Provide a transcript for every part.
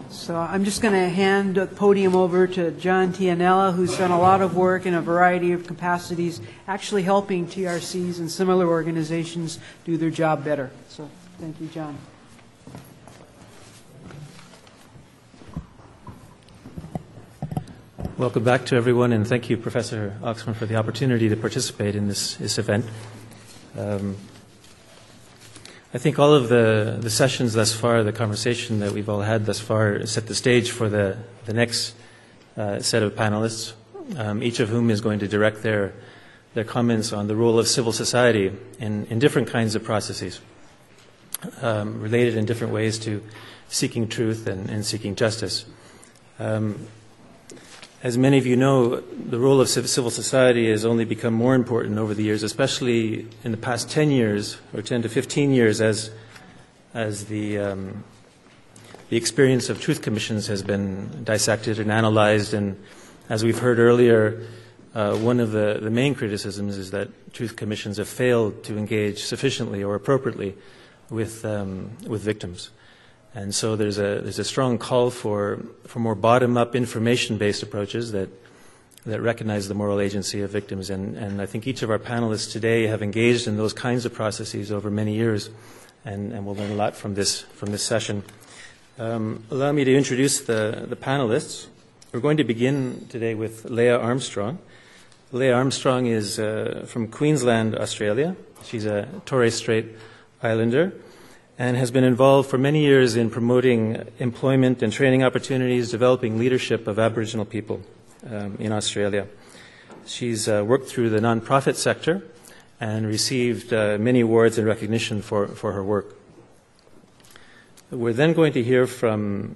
So I'm just going to hand the podium over to John Tianella, who's done a lot of work in a variety of capacities, actually helping TRCs and similar organizations do their job better. So thank you, John. Welcome back to everyone, and thank you, Professor Oxman, for the opportunity to participate in this event. I think all of the sessions thus far, the conversation that we've all had thus far, set the stage for the next set of panelists, each of whom is going to direct their comments on the role of civil society in different kinds of processes, related in different ways to seeking truth and seeking justice. As many of you know, the role of civil society has only become more important over the years, especially in the past 10 years, or 10 to 15 years, as the experience of truth commissions has been dissected and analyzed. And as we've heard earlier, one of the main criticisms is that truth commissions have failed to engage sufficiently or appropriately with victims. And so there's a strong call for more bottom-up information-based approaches that recognize the moral agency of victims. And I think each of our panelists today have engaged in those kinds of processes over many years, and we'll learn a lot from this session. Allow me to introduce the panelists. We're going to begin today with Leah Armstrong. Leah Armstrong is from Queensland, Australia. She's a Torres Strait Islander, and has been involved for many years in promoting employment and training opportunities, developing leadership of Aboriginal people in Australia. She's worked through the nonprofit sector and received many awards and recognition for her work. We're then going to hear from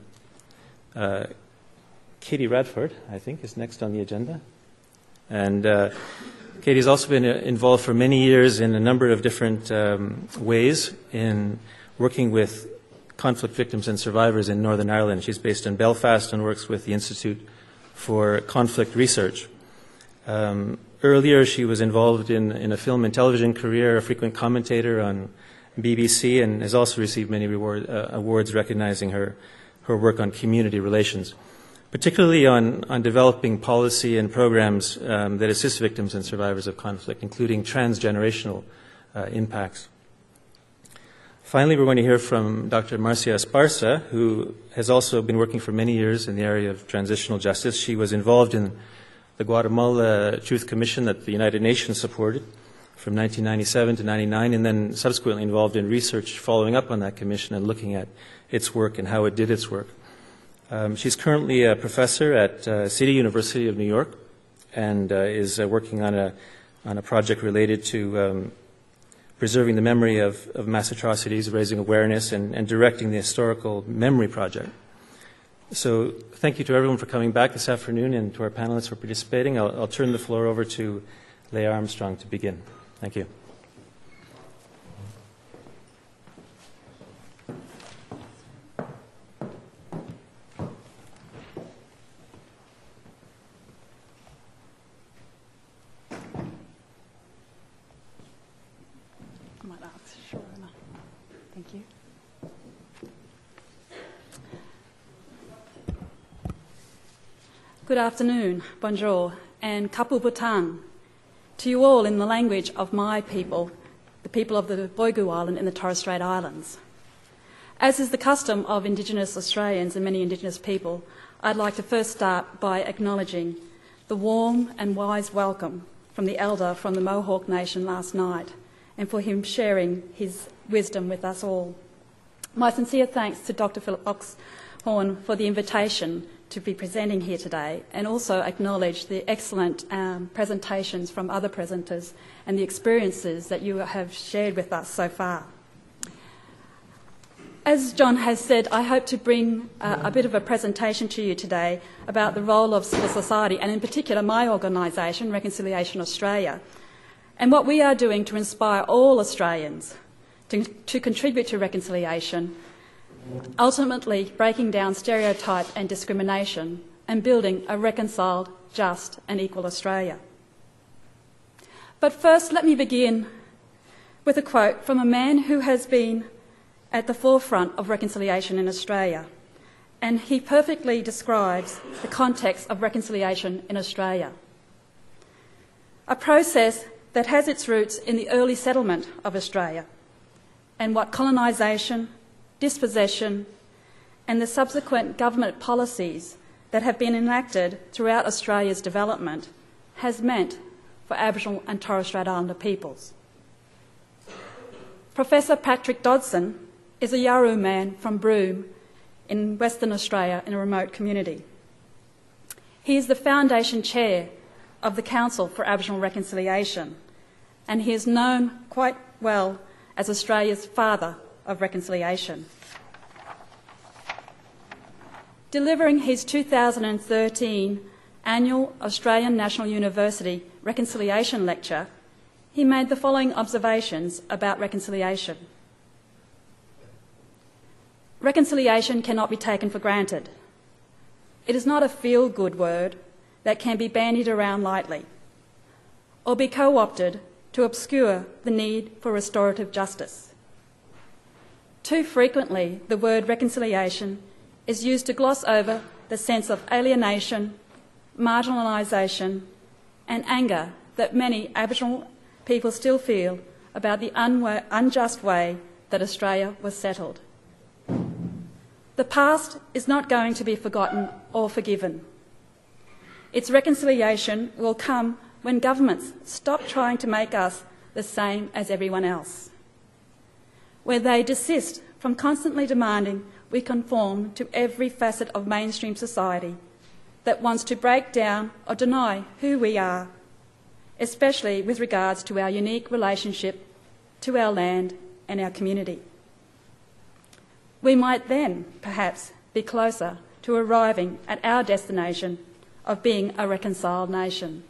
Katie Radford, I think, is next on the agenda. And Katie's also been involved for many years in a number of different ways in working with conflict victims and survivors in Northern Ireland. She's based in Belfast and works with the Institute for Conflict Research. Earlier, she was involved in a film and television career, a frequent commentator on BBC, and has also received many awards recognizing her work on community relations, particularly on developing policy and programs that assist victims and survivors of conflict, including transgenerational impacts. Finally, we're going to hear from Dr. Marcia Esparza, who has also been working for many years in the area of transitional justice. She was involved in the Guatemala Truth Commission that the United Nations supported from 1997 to 99, and then subsequently involved in research following up on that commission and looking at its work and how it did its work. She's currently a professor at City University of New York and is working on a project related to preserving the memory of mass atrocities, raising awareness, and directing the Historical Memory Project. So thank you to everyone for coming back this afternoon and to our panelists for participating. I'll turn the floor over to Leah Armstrong to begin. Thank you. Thank you. Good afternoon, bonjour, and kapu butang to you all in the language of my people, the people of the Boigu Island in the Torres Strait Islands. As is the custom of Indigenous Australians and many Indigenous people, I'd like to first start by acknowledging the warm and wise welcome from the elder from the Mohawk Nation last night, and for him sharing his wisdom with us all. My sincere thanks to Dr. Philip Oxhorn for the invitation to be presenting here today, and also acknowledge the excellent presentations from other presenters and the experiences that you have shared with us so far. As John has said, I hope to bring a bit of a presentation to you today about the role of civil society, and in particular my organisation, Reconciliation Australia, and what we are doing to inspire all Australians to contribute to reconciliation, ultimately breaking down stereotype and discrimination and building a reconciled, just and equal Australia. But first, let me begin with a quote from a man who has been at the forefront of reconciliation in Australia and he perfectly describes the context of reconciliation in Australia. A process that has its roots in the early settlement of Australia and what colonisation, dispossession and the subsequent government policies that have been enacted throughout Australia's development has meant for Aboriginal and Torres Strait Islander peoples. Professor Patrick Dodson is a Yawuru man from Broome in Western Australia in a remote community. He is the Foundation Chair of the Council for Aboriginal Reconciliation, and he is known quite well as Australia's father of reconciliation. Delivering his 2013 annual Australian National University Reconciliation Lecture, he made the following observations about reconciliation. Reconciliation cannot be taken for granted. It is not a feel-good word that can be bandied around lightly or be co-opted to obscure the need for restorative justice. Too frequently, the word reconciliation is used to gloss over the sense of alienation, marginalisation and anger that many Aboriginal people still feel about the unjust way that Australia was settled. The past is not going to be forgotten or forgiven. Its reconciliation will come when governments stop trying to make us the same as everyone else, where they desist from constantly demanding we conform to every facet of mainstream society that wants to break down or deny who we are, especially with regards to our unique relationship to our land and our community. We might then, perhaps, be closer to arriving at our destination of being a reconciled nation.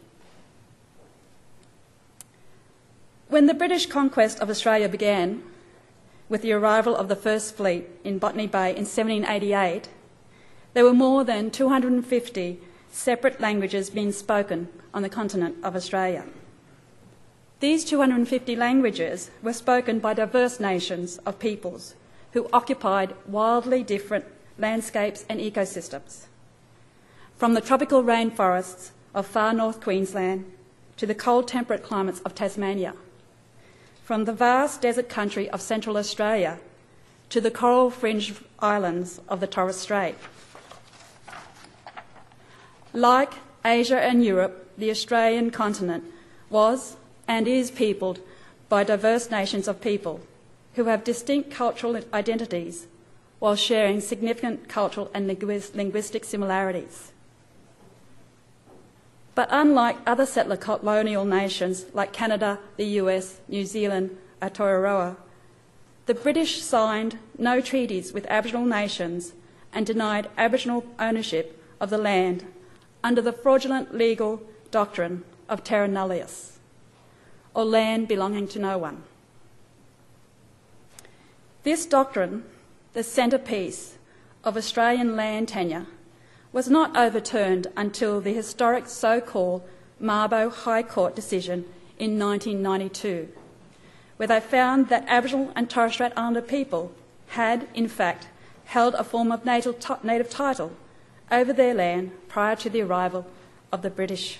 When the British conquest of Australia began, with the arrival of the First Fleet in Botany Bay in 1788, there were more than 250 separate languages being spoken on the continent of Australia. These 250 languages were spoken by diverse nations of peoples who occupied wildly different landscapes and ecosystems, from the tropical rainforests of far north Queensland to the cold temperate climates of Tasmania, from the vast desert country of Central Australia to the coral-fringed islands of the Torres Strait. Like Asia and Europe, the Australian continent was and is peopled by diverse nations of people who have distinct cultural identities while sharing significant cultural and linguistic similarities. But unlike other settler colonial nations like Canada, the US, New Zealand, Aotearoa, the British signed no treaties with Aboriginal nations and denied Aboriginal ownership of the land under the fraudulent legal doctrine of terra nullius, or land belonging to no one. This doctrine, the centrepiece of Australian land tenure, was not overturned until the historic so-called Mabo High Court decision in 1992, where they found that Aboriginal and Torres Strait Islander people had, in fact, held a form of native title over their land prior to the arrival of the British.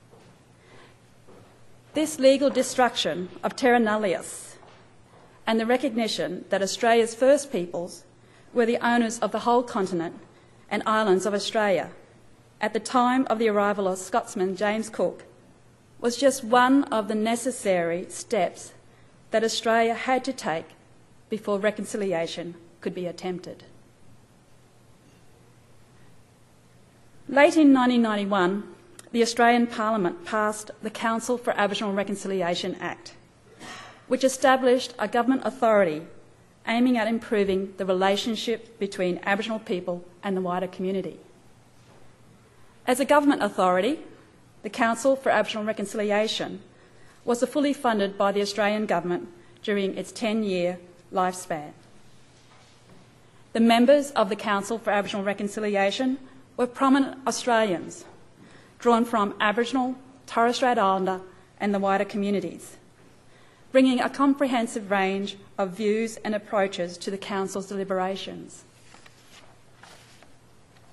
This legal destruction of terra nullius and the recognition that Australia's First Peoples were the owners of the whole continent and islands of Australia at the time of the arrival of Scotsman James Cook was just one of the necessary steps that Australia had to take before reconciliation could be attempted. Late in 1991, the Australian Parliament passed the Council for Aboriginal Reconciliation Act, which established a government authority aiming at improving the relationship between Aboriginal people and the wider community. As a government authority, the Council for Aboriginal Reconciliation was fully funded by the Australian Government during its 10-year lifespan. The members of the Council for Aboriginal Reconciliation were prominent Australians, drawn from Aboriginal, Torres Strait Islander and the wider communities, bringing a comprehensive range of views and approaches to the Council's deliberations.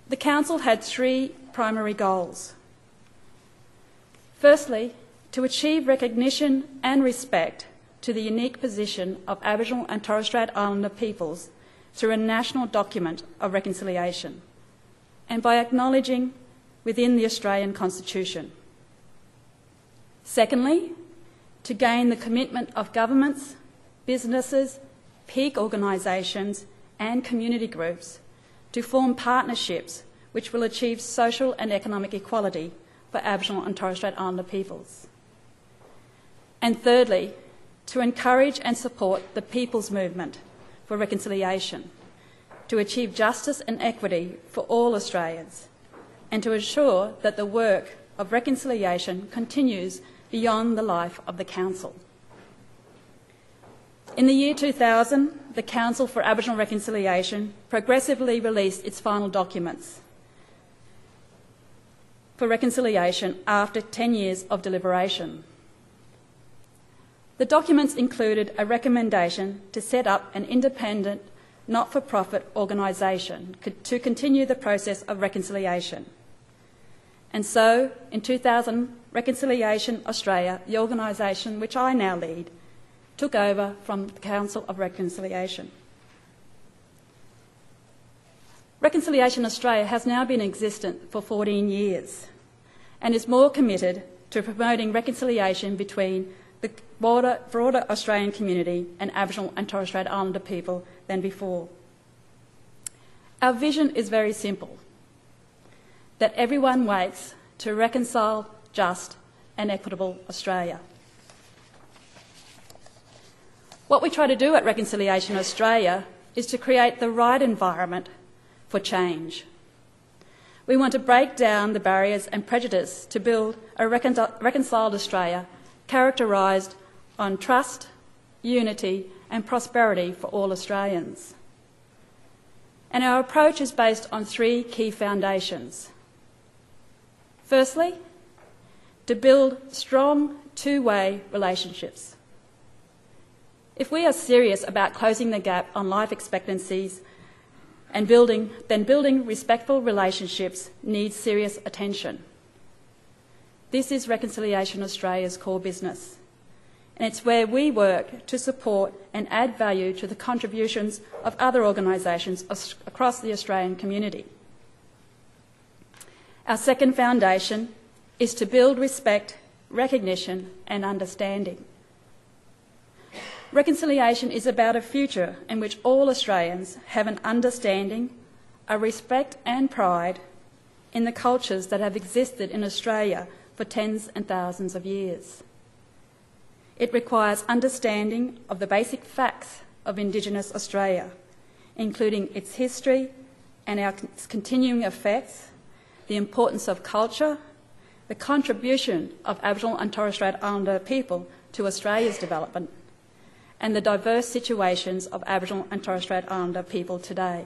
The Council had three primary goals. Firstly, to achieve recognition and respect to the unique position of Aboriginal and Torres Strait Islander peoples through a national document of reconciliation, and by acknowledging within the Australian Constitution. Secondly, to gain the commitment of governments, businesses, peak organisations and community groups to form partnerships which will achieve social and economic equality for Aboriginal and Torres Strait Islander peoples. And thirdly, to encourage and support the people's movement for reconciliation, to achieve justice and equity for all Australians, and to ensure that the work of reconciliation continues beyond the life of the Council. In the year 2000, the Council for Aboriginal Reconciliation progressively released its final documents for reconciliation after 10 years of deliberation. The documents included a recommendation to set up an independent, not-for-profit organisation to continue the process of reconciliation. And so, in 2000, Reconciliation Australia, the organisation which I now lead, took over from the Council of Reconciliation. Reconciliation Australia has now been existent for 14 years and is more committed to promoting reconciliation between the broader Australian community and Aboriginal and Torres Strait Islander people than before. Our vision is very simple: that everyone waits to reconcile, just and equitable Australia. What we try to do at Reconciliation Australia is to create the right environment for change. We want to break down the barriers and prejudice to build a reconciled Australia characterised on trust, unity and prosperity for all Australians. And our approach is based on three key foundations. Firstly, to build strong two-way relationships. If we are serious about closing the gap on life expectancies and building respectful relationships needs serious attention. This is Reconciliation Australia's core business, and it's where we work to support and add value to the contributions of other organisations across the Australian community. Our second foundation is to build respect, recognition and understanding. Reconciliation is about a future in which all Australians have an understanding, a respect and pride in the cultures that have existed in Australia for tens and thousands of years. It requires understanding of the basic facts of Indigenous Australia, including its history and its continuing effects, the importance of culture, the contribution of Aboriginal and Torres Strait Islander people to Australia's development, and the diverse situations of Aboriginal and Torres Strait Islander people today.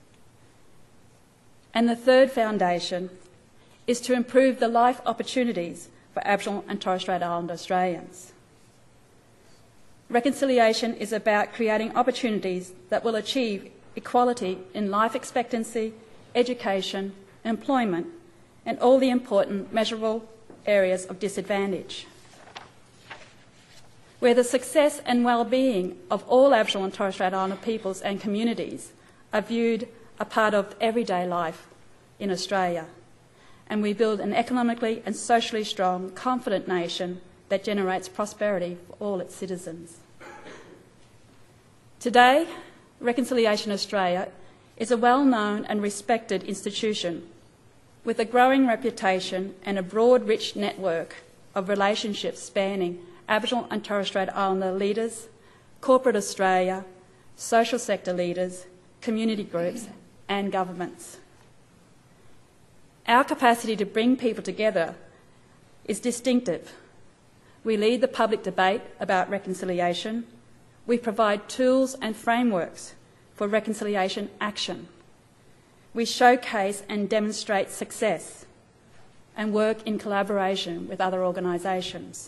And the third foundation is to improve the life opportunities for Aboriginal and Torres Strait Islander Australians. Reconciliation is about creating opportunities that will achieve equality in life expectancy, education, employment, and all the important measurable areas of disadvantage, where the success and well-being of all Aboriginal and Torres Strait Islander peoples and communities are viewed a part of everyday life in Australia, and we build an economically and socially strong, confident nation that generates prosperity for all its citizens. Today, Reconciliation Australia is a well-known and respected institution with a growing reputation and a broad, rich network of relationships spanning Aboriginal and Torres Strait Islander leaders, corporate Australia, social sector leaders, community groups and governments. Our capacity to bring people together is distinctive. We lead the public debate about reconciliation. We provide tools and frameworks for reconciliation action. We showcase and demonstrate success and work in collaboration with other organisations.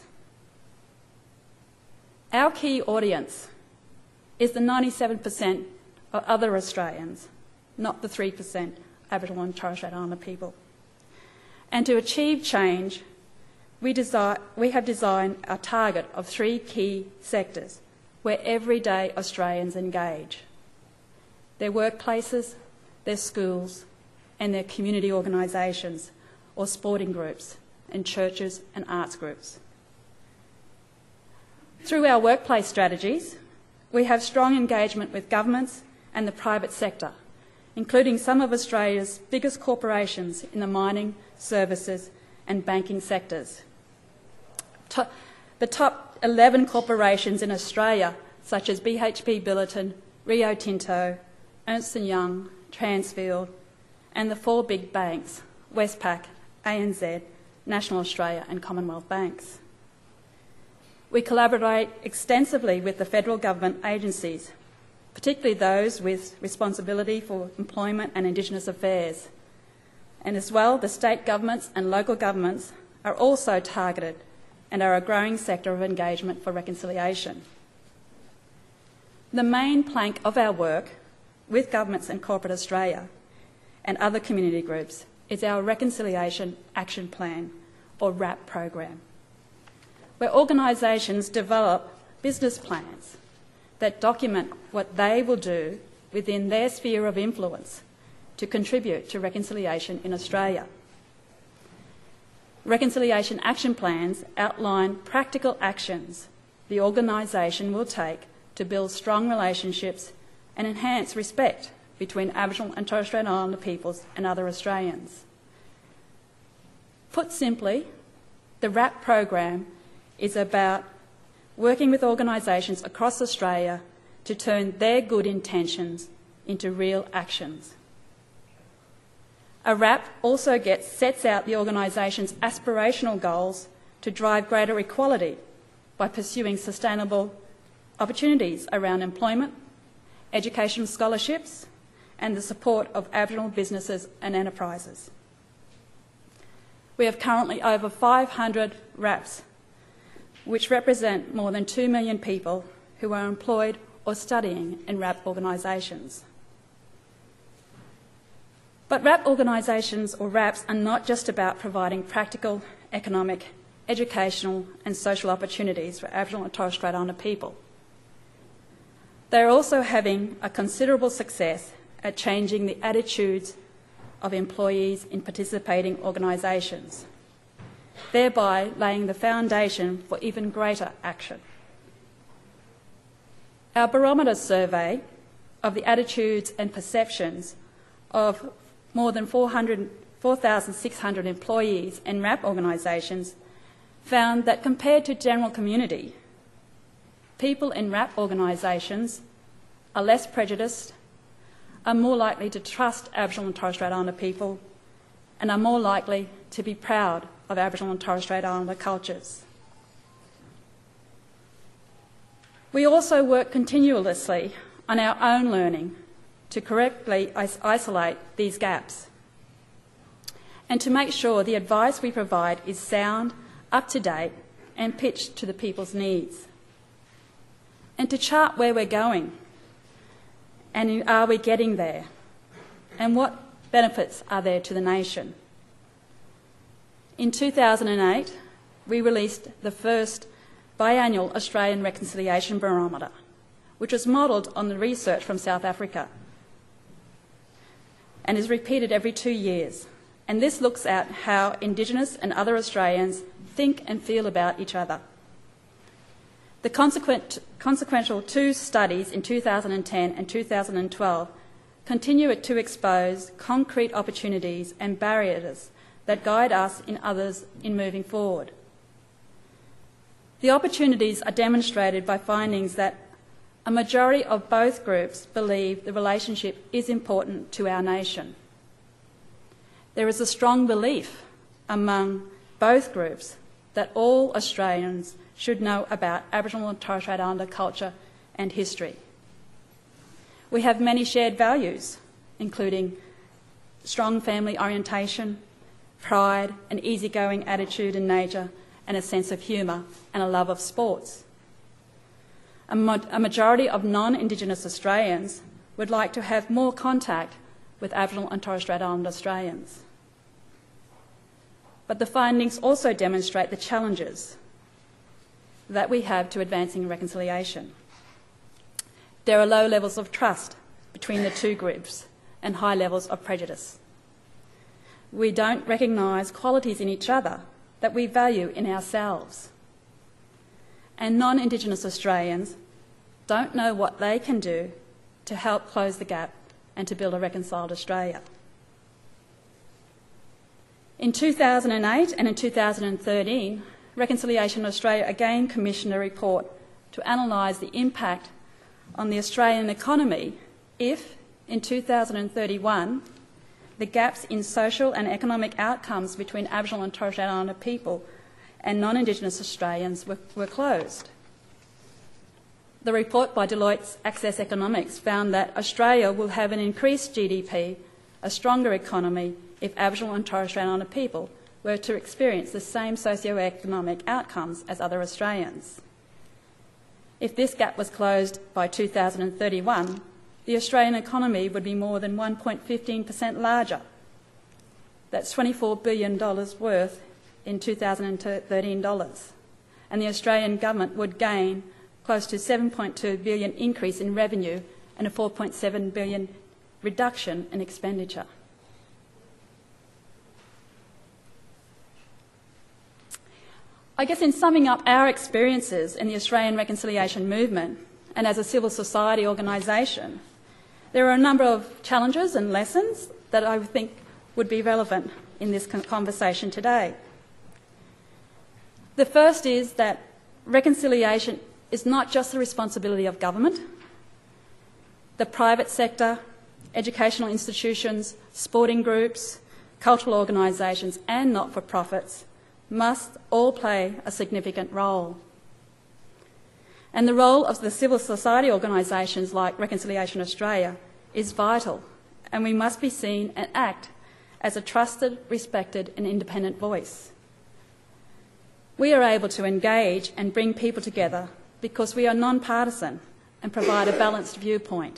Our key audience is the 97% of other Australians, not the 3% Aboriginal and Torres Strait Islander people. And to achieve change, we have designed a target of 3 key sectors where everyday Australians engage: their workplaces, their schools, and their community organisations or sporting groups, and churches and arts groups. Through our workplace strategies, we have strong engagement with governments and the private sector, including some of Australia's biggest corporations in the mining, services and banking sectors. The top 11 corporations in Australia, such as BHP Billiton, Rio Tinto, Ernst & Young, Transfield, and the 4 big banks, Westpac, ANZ, National Australia and Commonwealth Banks. We collaborate extensively with the federal government agencies, particularly those with responsibility for employment and Indigenous affairs. And as well, the state governments and local governments are also targeted and are a growing sector of engagement for reconciliation. The main plank of our work with governments and corporate Australia and other community groups is our Reconciliation Action Plan, or RAP program, where organisations develop business plans that document what they will do within their sphere of influence to contribute to reconciliation in Australia. Reconciliation action plans outline practical actions the organisation will take to build strong relationships and enhance respect between Aboriginal and Torres Strait Islander peoples and other Australians. Put simply, the RAP program is about working with organisations across Australia to turn their good intentions into real actions. A RAP also sets out the organisation's aspirational goals to drive greater equality by pursuing sustainable opportunities around employment, educational scholarships, and the support of Aboriginal businesses and enterprises. We have currently over 500 RAPs, which represent more than 2 million people who are employed or studying in RAP organisations. But RAP organisations, or RAPs, are not just about providing practical, economic, educational and social opportunities for Aboriginal and Torres Strait Islander people. They are also having a considerable success at changing the attitudes of employees in participating organisations, thereby laying the foundation for even greater action. Our barometer survey of the attitudes and perceptions of more than 4,600 employees in RAP organisations found that compared to general community, people in RAP organisations are less prejudiced, are more likely to trust Aboriginal and Torres Strait Islander people, and are more likely to be proud of Aboriginal and Torres Strait Islander cultures. We also work continuously on our own learning to correctly isolate these gaps and to make sure the advice we provide is sound, up-to-date and pitched to the people's needs, and to chart where we're going and are we getting there, and what benefits are there to the nation. In 2008, we released the first biannual Australian Reconciliation Barometer, which was modelled on the research from South Africa and is repeated every 2 years. And this looks at how Indigenous and other Australians think and feel about each other. The consequential 2 studies in 2010 and 2012 continue to expose concrete opportunities and barriers that guide us and others in moving forward. The opportunities are demonstrated by findings that a majority of both groups believe the relationship is important to our nation. There is a strong belief among both groups that all Australians should know about Aboriginal and Torres Strait Islander culture and history. We have many shared values, including strong family orientation, pride, an easygoing attitude in nature, and a sense of humour and a love of sports. A majority of non-Indigenous Australians would like to have more contact with Aboriginal and Torres Strait Islander Australians. But the findings also demonstrate the challenges that we have to advancing reconciliation. There are low levels of trust between the two groups and high levels of prejudice. We don't recognise qualities in each other that we value in ourselves. And non-Indigenous Australians don't know what they can do to help close the gap and to build a reconciled Australia. In 2008 and in 2013, Reconciliation Australia again commissioned a report to analyse the impact on the Australian economy if, in 2031, the gaps in social and economic outcomes between Aboriginal and Torres Strait Islander people and non-Indigenous Australians were closed. The report by Deloitte's Access Economics found that Australia will have an increased GDP, a stronger economy, if Aboriginal and Torres Strait Islander people were to experience the same socio-economic outcomes as other Australians. If this gap was closed by 2031, the Australian economy would be more than 1.15% larger. That's $24 billion worth in 2013 dollars. And the Australian government would gain close to $7.2 billion increase in revenue and a $4.7 billion reduction in expenditure. I guess in summing up our experiences in the Australian reconciliation movement and as a civil society organisation, there are a number of challenges and lessons that I think would be relevant in this conversation today. The first is that reconciliation is not just the responsibility of government. The private sector, educational institutions, sporting groups, cultural organisations and not-for-profits must all play a significant role. And the role of the civil society organisations like Reconciliation Australia is vital, and we must be seen and act as a trusted, respected and independent voice. We are able to engage and bring people together because we are non-partisan and provide a balanced viewpoint.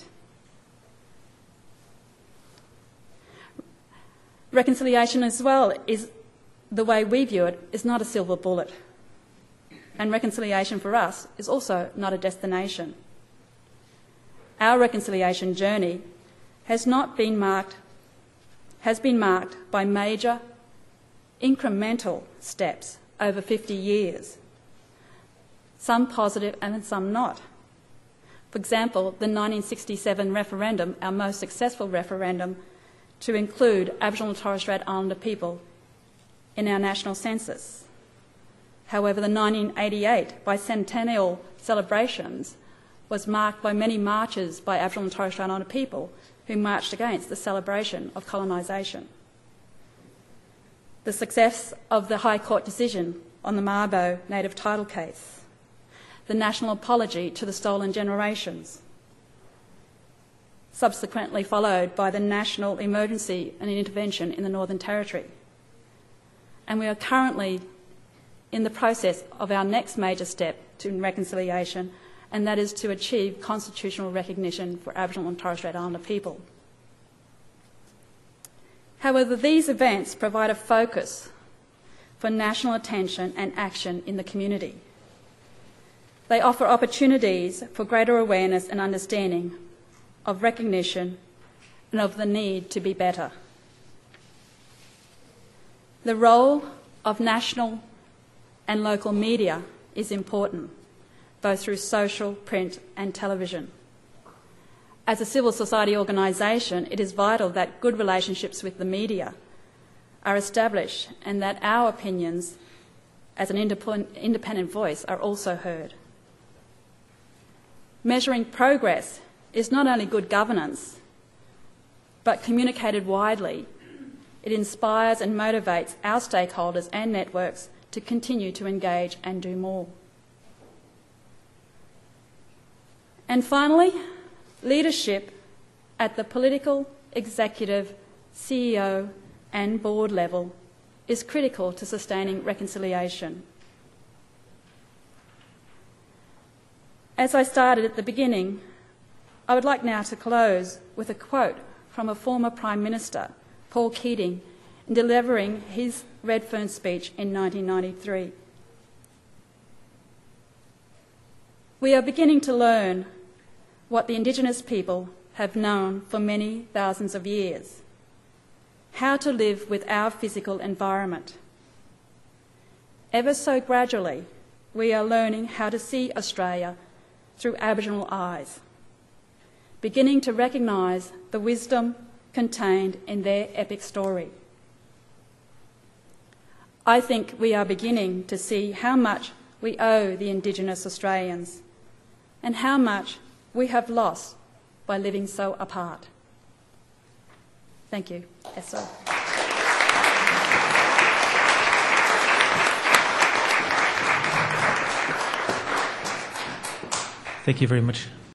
Reconciliation as well is the way we view it is not a silver bullet, and reconciliation for us is also not a destination. Our reconciliation journey has been marked by major incremental steps over 50 years, some positive and some not. For example, the 1967 referendum, our most successful referendum, to include Aboriginal and Torres Strait Islander people in our national census. However, the 1988 bicentennial celebrations was marked by many marches by Aboriginal and Torres Strait Islander people who marched against the celebration of colonisation. The success of the High Court decision on the Mabo native title case, the national apology to the stolen generations, subsequently followed by the national emergency and intervention in the Northern Territory. And we are currently in the process of our next major step to reconciliation, and that is to achieve constitutional recognition for Aboriginal and Torres Strait Islander people. However, these events provide a focus for national attention and action in the community. They offer opportunities for greater awareness and understanding of recognition and of the need to be better. The role of national and local media is important, both through social, print and television. As a civil society organisation, it is vital that good relationships with the media are established and that our opinions as an independent voice are also heard. Measuring progress is not only good governance, but communicated widely, it inspires and motivates our stakeholders and networks to continue to engage and do more. And finally, leadership at the political, executive, CEO and board level is critical to sustaining reconciliation. As I started at the beginning, I would like now to close with a quote from a former Prime Minister, Paul Keating, in delivering his Redfern speech in 1993. We are beginning to learn what the Indigenous people have known for many thousands of years: how to live with our physical environment. Ever so gradually, we are learning how to see Australia through Aboriginal eyes, beginning to recognise the wisdom contained in their epic story. I think we are beginning to see how much we owe the Indigenous Australians and how much we have lost by living so apart. Thank you. Eso. Thank you very much.